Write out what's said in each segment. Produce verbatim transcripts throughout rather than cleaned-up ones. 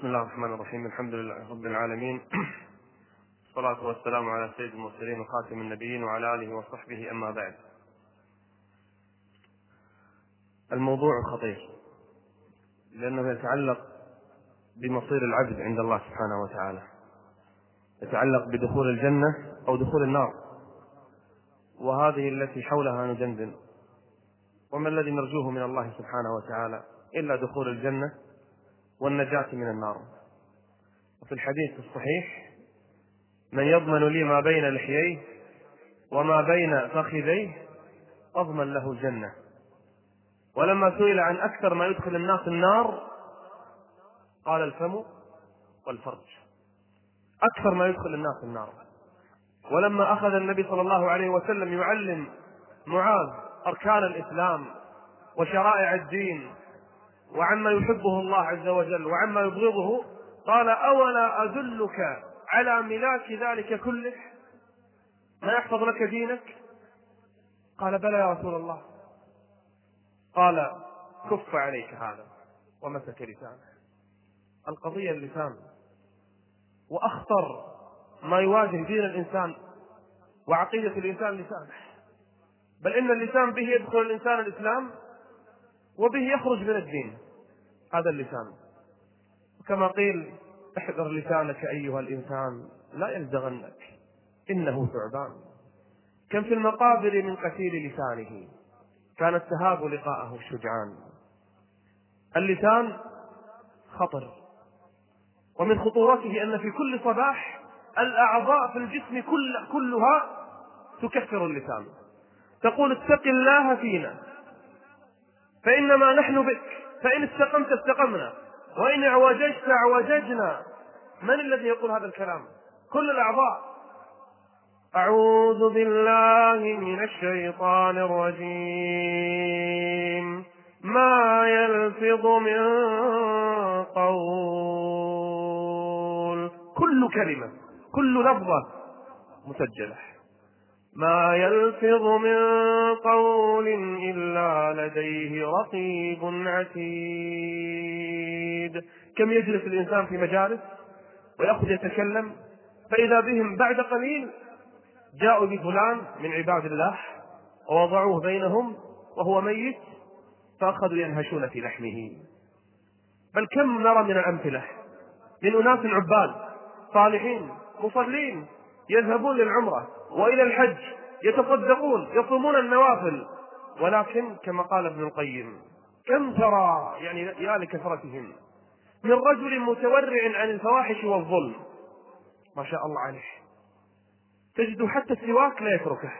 بسم الله الرحمن الرحيم. الحمد لله رب العالمين، الصلاة والسلام على سيد المرسلين وخاتم النبيين وعلى آله وصحبه. أما بعد، الموضوع خطير لأنه يتعلق بمصير العبد عند الله سبحانه وتعالى، يتعلق بدخول الجنة أو دخول النار، وهذه التي حولها ندندن. وما الذي نرجوه من الله سبحانه وتعالى إلا دخول الجنة والنجاة من النار. وفي الحديث الصحيح: من يضمن لي ما بين لحييه وما بين فخذيه أضمن له الجنة. ولما سئل عن أكثر ما يدخل الناس النار قال: الفم والفرج، أكثر ما يدخل الناس النار. ولما أخذ النبي صلى الله عليه وسلم يعلم معاذ أركان الإسلام وشرائع الدين وعما يحبه الله عز وجل وعما يبغضه، قال: أولا أدلك على ملاك ذلك كله، ما يحفظ لك دينك؟ قال: بلى يا رسول الله. قال: كف عليك هذا، ومسك لسانه. القضية اللسان، وأخطر ما يواجه دين الإنسان وعقيدة الإنسان لسانه، بل إن اللسان به يدخل الإنسان الإسلام وبه يخرج من الدين، هذا اللسان. وكما قيل: احذر لسانك أيها الإنسان لا يلدغنك إنه ثعبان. كم في المقابر من قتيل لسانه كانت تهاب لقاءه الشجعان. اللسان خطر، ومن خطورته أن في كل صباح الأعضاء في الجسم كل كلها تكفر اللسان، تقول: اتق الله فينا فإنما نحن بك، فإن استقمت استقمنا وإن اعوججت اعوججنا. من الذي يقول هذا الكلام؟ كل الأعضاء. أعوذ بالله من الشيطان الرجيم. ما يلفظ من قول، كل كلمة كل لفظة مسجلة. ما يلفظ من قول إلا لديه رقيب عتيد. كم يجلس الإنسان في مجالس ويأخذ يتكلم، فإذا بهم بعد قليل جاءوا بفلان من عباد الله ووضعوه بينهم وهو ميت، فأخذوا ينهشون في لحمه. بل كم نرى من الأمثلة من أناس عباد صالحين مصلين يذهبون للعمرة وإلى الحج، يتصدقون يصومون النوافل، ولكن كما قال ابن القيم: كم ترى يعني يا لكثرتهم من رجل متورع عن الفواحش والظلم، ما شاء الله عليه، تجد حتى السواك لا يتركه،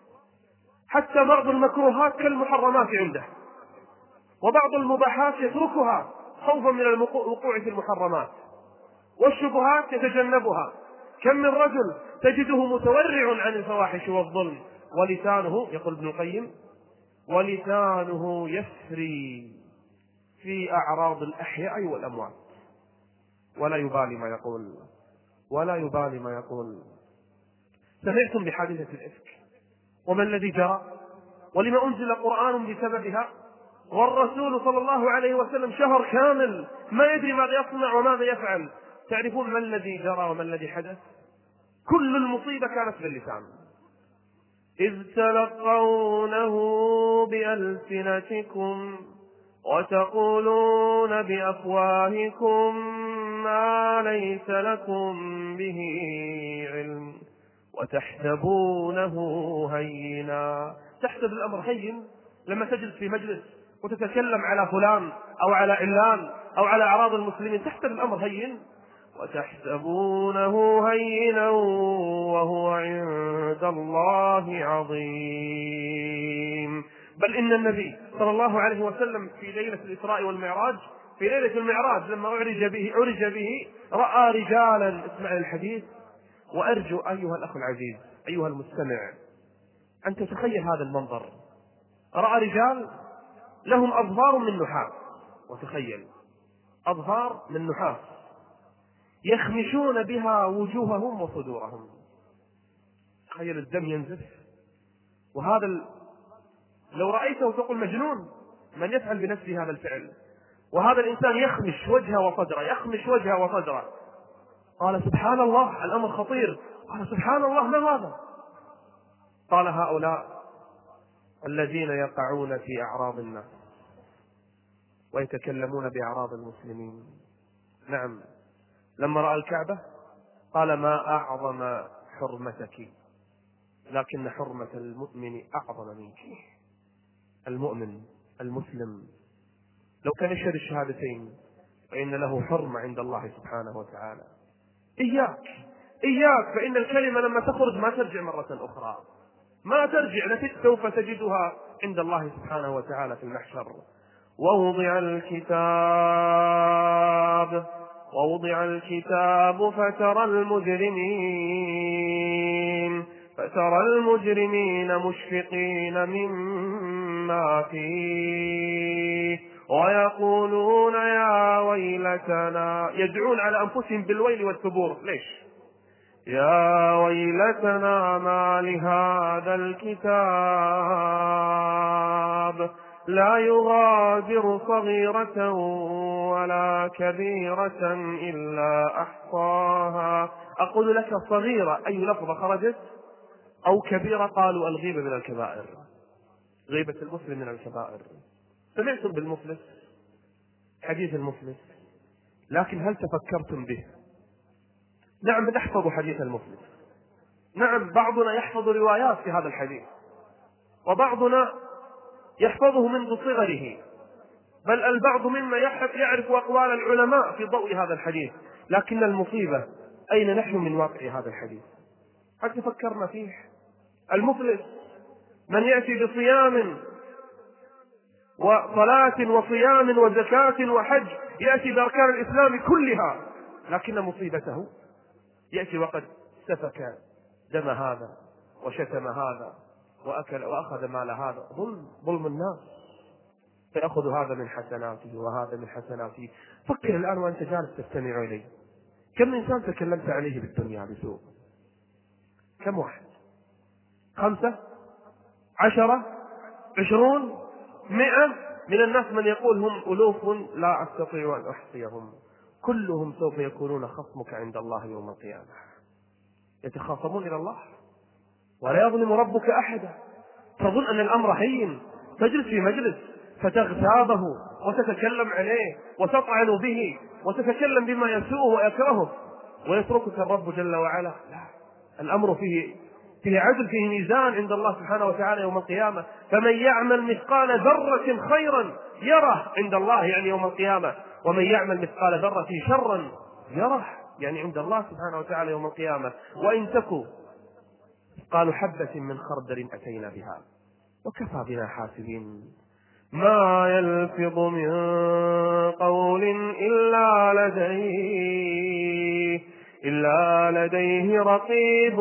حتى بعض المكروهات كالمحرمات عنده، وبعض المباحات يتركها خوفا من الوقوع في المحرمات، والشبهات يتجنبها. كم من رجل تجده متورع عن الفواحش والظلم، ولسانه، يقول ابن القيم: ولسانه يسري في أعراض الأحياء والأموات، ولا يبالي ما يقول ولا يبالي ما يقول. سمعتم بحادثة الإفك وما الذي جرى، ولما أنزل قرآن بسببها، والرسول صلى الله عليه وسلم شهر كامل ما يدري ماذا يصنع وماذا يفعل. تعرفون ما الذي جرى وما الذي حدث؟ كل المصيبة كانت باللسان. إذ تلقونه بألسنتكم وتقولون بأفواهكم ما ليس لكم به علم وتحسبونه هينا. تحسب الأمر هين لما تجلس في مجلس وتتكلم على فلان أو على علان أو على أعراض المسلمين، تحسب الأمر هين، وتحسبونه هينا وهو عند الله عظيم. بل إن النبي صلى الله عليه وسلم في ليلة الإسراء والمعراج، في ليلة المعراج لما أعرج به, أعرج به رأى رجالا، اسمع الحديث، وأرجو أيها الأخ العزيز أيها المستمع أن تتخيل هذا المنظر. رأى رجال لهم أظفار من نحاس، وتخيل أظفار من نحاس يخمشون بها وجوههم وصدورهم. تخيل الدم ينزف، وهذا ال... لو رأيته تقول مجنون من يفعل بنفسه هذا الفعل. وهذا الإنسان يخمش وجهه وصدره، يخمش وجهه وصدره. قال سبحان الله، الأمر خطير. قال سبحان الله، ما هذا؟ قال هؤلاء الذين يقعون في أعراض الناس ويتكلمون بأعراض المسلمين. نعم، لما رأى الكعبة قال ما أعظم حرمتك، لكن حرمة المؤمن أعظم منك. المؤمن المسلم لو كان يشهد الشهادتين فإن له حرمة عند الله سبحانه وتعالى. إياك إياك فإن الكلمة لما تخرج ما ترجع مرة أخرى، ما ترجع، لكن سوف تجدها عند الله سبحانه وتعالى في المحشر. ووضع الكتاب ووضع الكتاب فترى المجرمين فترى المجرمين مشفقين مما فيه ويقولون يا ويلتنا، يدعون على أنفسهم بالويل والثبور. ليش؟ يا ويلتنا ما لهذا الكتاب لا يغادر صغيرة ولا كبيرة إلا أحصاها. أقول لك صغيرة أي لفظة خرجت، أو كبيرة قالوا الغيبة من الكبائر، غيبة المسلم من الكبائر. سمعتم بالمفلس، حديث المفلس، لكن هل تفكرتم به؟ نعم نحفظ حديث المفلس، نعم بعضنا يحفظ روايات في هذا الحديث، وبعضنا يحفظه منذ صغره، بل البعض منا يعرف أقوال العلماء في ضوء هذا الحديث. لكن المصيبة أين نحن من واقع هذا الحديث؟ هل تفكرنا فيه؟ المفلس من يأتي بصيام وصلاة وصيام وزكاة وحج، يأتي بأركان الإسلام كلها، لكن مصيبته يأتي وقد سفك دم هذا وشتم هذا وأكل وأخذ مال هذا. ظلم ظلم الناس، فيأخذ هذا من حسناته وهذا من حسناته. فكر الآن وأنت جالس تستمع إلي، كم إنسان تكلمت عليه بالدنيا بسوء؟ كم واحد؟ خمسة؟ عشرة؟ عشرون؟ مئة؟ من الناس من يقول هم ألوف لا أستطيع أن أحصيهم، كلهم سوف يكونون خصمك عند الله يوم القيامة. يتخاصمون إلى الله، ولا يظلم ربك أحدا. تظن أن الأمر هين، تجلس في مجلس فتغتابه وتتكلم عليه وتطعن به وتتكلم بما يسوءه ويكرهه ويتركك الرب جل وعلا؟ لا، الأمر فيه فيه عدل، فيه ميزان عند الله سبحانه وتعالى يوم القيامة. فمن يعمل مثقال ذرة خيرا يره عند الله يعني يوم القيامة، ومن يعمل مثقال ذرة شرا يره يعني عند الله سبحانه وتعالى يوم القيامة. وإن تكوا قالوا حبة من خردل أتينا بها وكفى بنا حاسبين. ما يلفظ من قول إلا لديه إلا لديه رقيب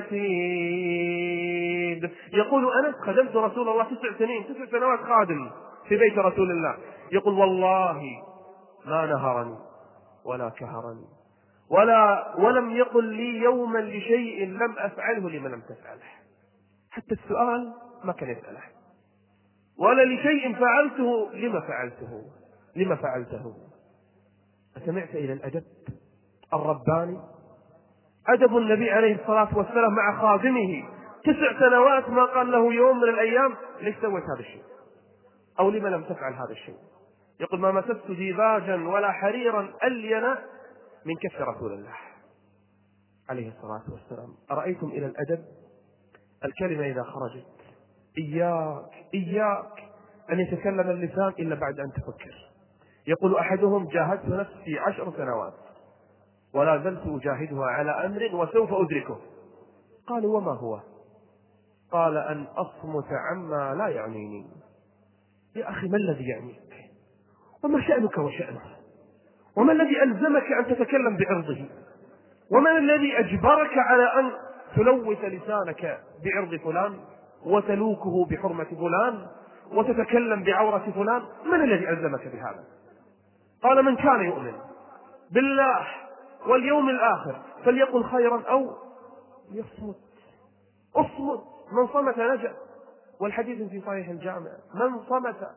عتيد. يقول أنس خدمت رسول الله تسع سنين تسع سنوات خادم في بيت رسول الله، يقول والله ما نهرني ولا كهرني ولا ولم يقل لي يوما لشيء لم أفعله لمن لم تفعله. حتى السؤال ما كان يسأله، ولا لشيء فعلته لما فعلته لما فعلته. أسمعت إلى الأدب الرباني، أدب النبي عليه الصلاة والسلام مع خادمه تسع سنوات ما قال له يوم من الأيام ليش سويت هذا الشيء أو لما لم تفعل هذا الشيء. يقول ما مسست ديباجا ولا حريرا ألين من كف رسول الله عليه الصلاة والسلام. أرأيتم إلى الأدب؟ الكلمة إذا خرجت إياك إياك أن يتكلم اللسان إلا بعد أن تفكر. يقول أحدهم جاهدت نفسي عشر سنوات ولا زلت أجاهدها على أمر وسوف أدركه. قالوا وما هو؟ قال أن أصمت عما لا يعنيني. يا أخي ما الذي يعنيك؟ وما شأنك وشأنه؟ وما الذي ألزمك أن تتكلم بعرضه؟ وما الذي أجبرك على أن تلوث لسانك بعرض فلان وتلوكه بحرمة فلان وتتكلم بعورة فلان؟ من الذي ألزمك بهذا؟ قال من كان يؤمن بالله واليوم الآخر فليقل خيرا أو يصمت. أصمت، من صمت نجا، والحديث في صحيح الجامع من صمت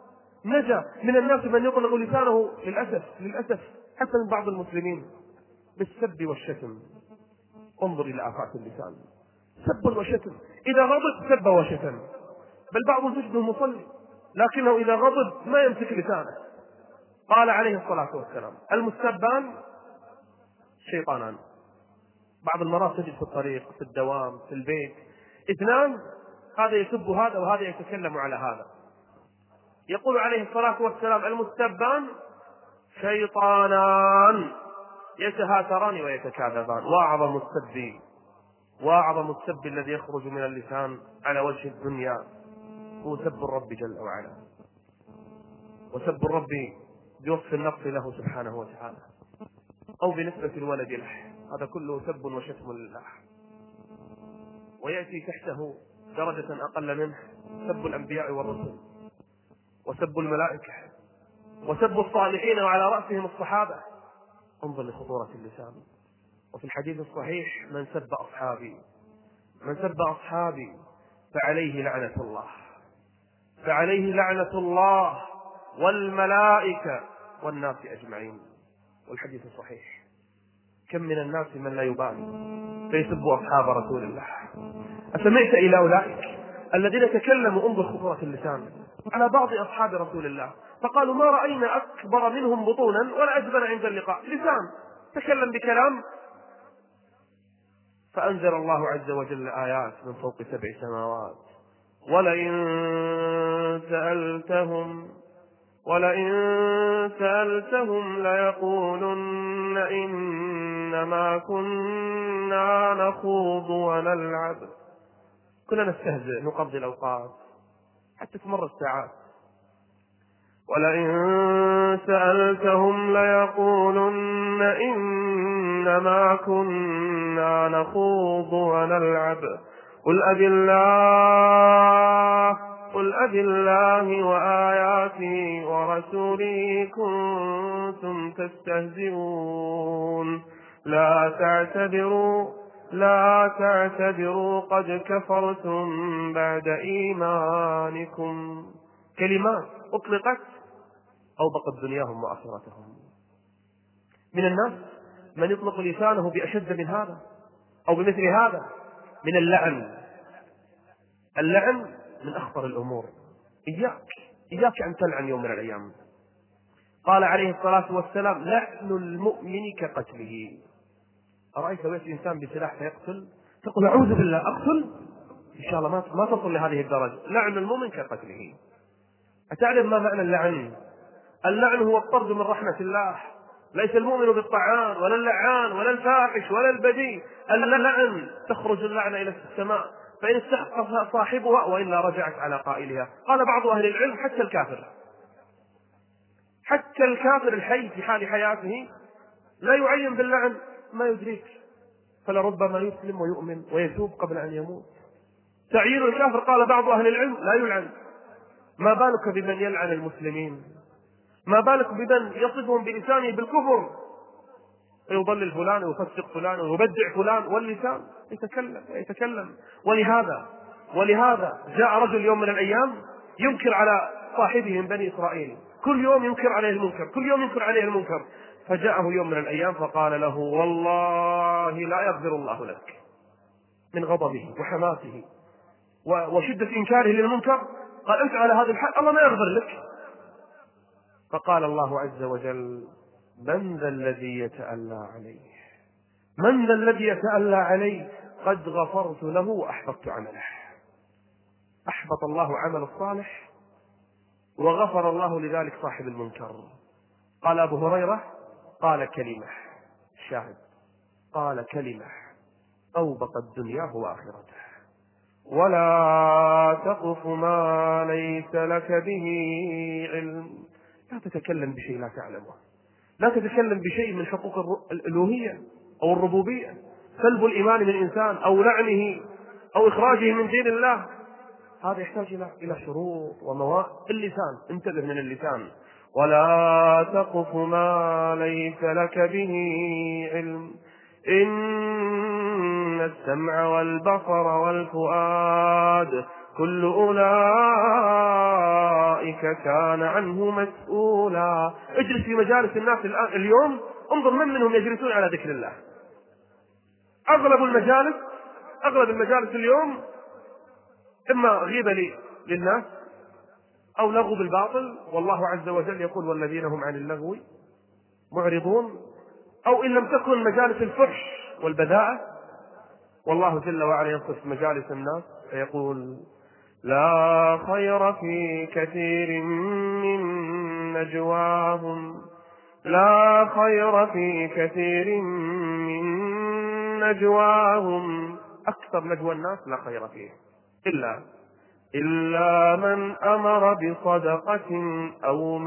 نجا. من الناس من يطلق لسانه للأسف للأسف حتى من بعض المسلمين بالسب والشتم. انظر إلى آفات اللسان، سب وشتم. إذا غضب سب وشتم، بل بعض تجده مصلي لكنه إذا غضب ما يمسك لسانه. قال عليه الصلاة والسلام: المستبان شيطانان. بعض المرات تجد في الطريق، في الدوام، في البيت، اثنان هذا يسب هذا وهذا يتكلم على هذا. يقول عليه الصلاة والسلام: المستبان شيطانان يتهاتران ويتكاذبان. وأعظم السب وأعظم السب الذي يخرج من اللسان على وجه الدنيا هو سب الرب جل وعلا، وسب الرب بوصف النقص له سبحانه وتعالى أو بنسبة الولد له، هذا كله سب وشتم لله. ويأتي تحته درجة أقل منه سب الأنبياء والرسل، وسب الملائكة، وسب الصالحين وعلى رأسهم الصحابة. انظر لخطورة اللسان. وفي الحديث الصحيح: من سب أصحابي من سب أصحابي فعليه لعنة الله فعليه لعنة الله والملائكة والناس أجمعين. والحديث الصحيح. كم من الناس من لا يبالي فيسب أصحاب رسول الله. أسمعت إلى أولئك الذين تكلموا، انظر خطورة اللسان، على بعض أصحاب رسول الله فقالوا: ما رأينا أكبر منهم بطونا ولا أجبن عند اللقاء. لسان تكلم بكلام، فأنزل الله عز وجل آيات من فوق سبع سماوات: ولئن سألتهم ولئن سألتهم ليقولن إنما كنا نخوض ونلعب. كنا نستهزئ نقضي الأوقات حتى تمر الساعات. ولئن سألتهم ليقولن إنما كنا نخوض ونلعب قل أبي الله قل أبي الله وآياته ورسوله كنتم تستهزئون لا تعتذروا لا تعتذروا قد كفرتم بعد إيمانكم. كلمات أطلقت أوبقت دنياهم وآخرتهم. من الناس من يطلق لسانه بأشد من هذا أو بمثل هذا من اللعن. اللعن من أخطر الأمور. إياك إياك أن تلعن يوم من الأيام. قال عليه الصلاة والسلام: لعن المؤمن كقتله. أرأيت لو يأتي إنسان بسلاح فيقتل تقول: أعوذ بالله، أقتل؟ إن شاء الله ما تصل لهذه الدرجة. لعن المؤمن كقتله. أتعلم ما معنى اللعن؟ اللعن هو الطرد من رحمة الله. ليس المؤمن بالطعان ولا اللعان ولا الفاحش ولا البذيء. اللعن تخرج اللعنة إلى السماء فإن استحق صاحبها وإلا رجعت على قائلها. قال بعض أهل العلم: حتى الكافر حتى الكافر الحي في حال حياته لا يعين باللعن، ما يدريك، فلربما يسلم ويؤمن ويتوب قبل أن يموت. تعيين الكافر قال بعض أهل العلم لا يلعن. ما بالك بمن يلعن المسلمين؟ ما بالك بمن يصفهم بلسانه بالكفر، يضلل فلان ويفسق فلان ويبدع فلان، واللسان يتكلم ويتكلم. ولهذا ولهذا جاء رجل يوم من الأيام ينكر على صاحبه من بني إسرائيل، كل يوم ينكر عليه المنكر كل يوم ينكر عليه المنكر فجاءه يوم من الأيام فقال له: والله لا يغفر الله لك. من غضبه وحماسه وشدة إنكاره للمنكر قال: أنت على هذا الحال الله ما يغفر لك. فقال الله عز وجل: من ذا الذي يتألى عليه من ذا الذي يتألى عليه قد غفرت له وأحبطت عمله. أحبط الله عمل الصالح وغفر الله لذلك صاحب المنكر. قال أبو هريرة: قال كلمة، الشاهد، قال كلمة أوبقت دنياه وآخرته: ولا تقف ما ليس لك به علم. لا تتكلم بشيء لا تعلمه. لا تتكلم بشيء من حقوق الألوهية أو الربوبية، سلب الإيمان من إنسان أو لعنه أو إخراجه من دين الله. هذا يحتاج إلى شروط ومواعظ. اللسان، انتبه من اللسان. ولا تقف ما ليس لك به علم إن السمع والبصر والفؤاد كل أولئك كان عنه مسؤولا. اجلس في مجالس الناس الآن اليوم، انظر من منهم يجلسون على ذكر الله. أغلب المجالس أغلب المجالس اليوم إما غيبة للناس أو لغو بالباطل، والله عز وجل يقول والذين هم عن اللغو معرضون، أو إن لم تكن مجالس الفحش والبذاءة، والله جل وعلا يصف مجالس الناس فيقول لا خير في كثير من نجواهم لا خير في كثير من نجواهم. أكثر نجوى الناس لا خير فيه إلا إلا من أمر بصدقة أو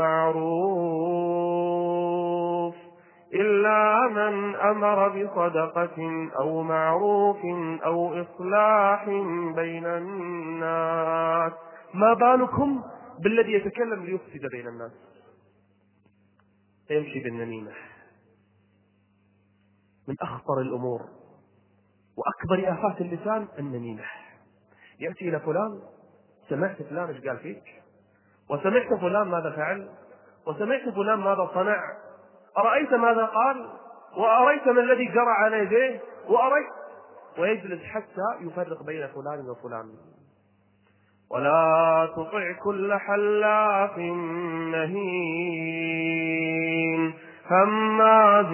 معروف إلا من أمر بصدقة أو معروف أو إصلاح بين الناس. ما بالكم بالذي يتكلم ليفسد بين الناس، يمشي بالنميمة. من أخطر الأمور وأكبر آفات اللسان النميمة. يأتي إلى فلان، سمعت فلان ايش قال فيك، وسمعت فلان ماذا فعل، وسمعت فلان ماذا صنع، أرأيت ماذا قال، وأريت ما الذي جرى على يديه، وأريت، ويجلس حتى يفرق بين فلان وفلان. ولا تطع كل حلاف مهين هماز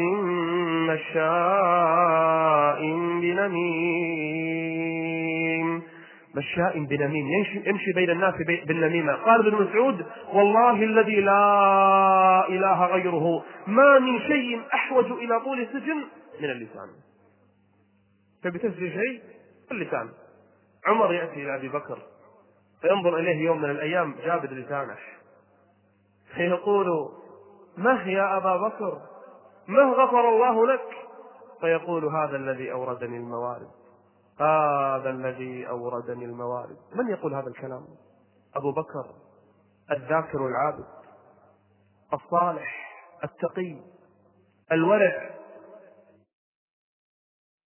مشاء بنميم مشاء بنميم يمشي بين الناس بالنميمة. قال ابن مسعود والله الذي لا إله غيره ما من شيء أحوج إلى طول سجن من اللسان. فبتسجل شيء اللسان. عمر يأتي إلى أبي بكر فينظر إليه يوم من الأيام جابد لسانه فيقول مه يا أبا بكر مه غفر الله لك، فيقول هذا الذي أوردني الموارد هذا الذي أوردني الموارد. من يقول هذا الكلام؟ أبو بكر الذاكر العابد الصالح التقي الورع